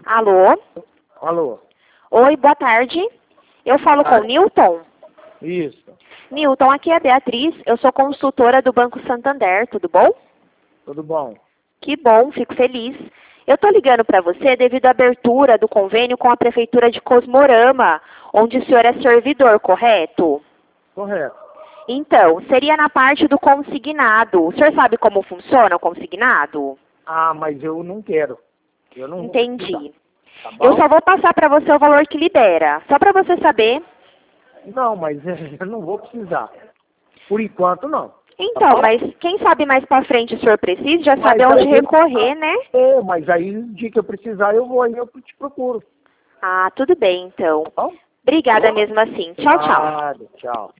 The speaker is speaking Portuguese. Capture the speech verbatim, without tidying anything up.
Alô? Alô? Oi, boa tarde. Eu falo com o Newton? Isso. Newton, aqui é a Beatriz. Eu sou consultora do Banco Santander, tudo bom? Tudo bom? Que bom, fico feliz. Eu estou ligando para você devido à abertura do convênio com a Prefeitura de Cosmorama, onde o senhor é servidor, correto? Correto. Então, seria na parte do consignado. O senhor sabe como funciona o consignado? Ah, mas eu não quero. Eu não vou precisar, Entendi. tá bom? Eu só vou passar para você o valor que libera, só para você saber. Não, mas eu não vou precisar. Por enquanto, não. Então, bom? mas quem sabe mais para frente o senhor precisa, já Mas sabe onde aí- recorrer, né? É, mas aí no dia que eu precisar, eu vou aí, eu te procuro. Ah, tudo bem, então. Tá bom? Obrigada mesmo assim. Tchau, tchau. Nada, tchau.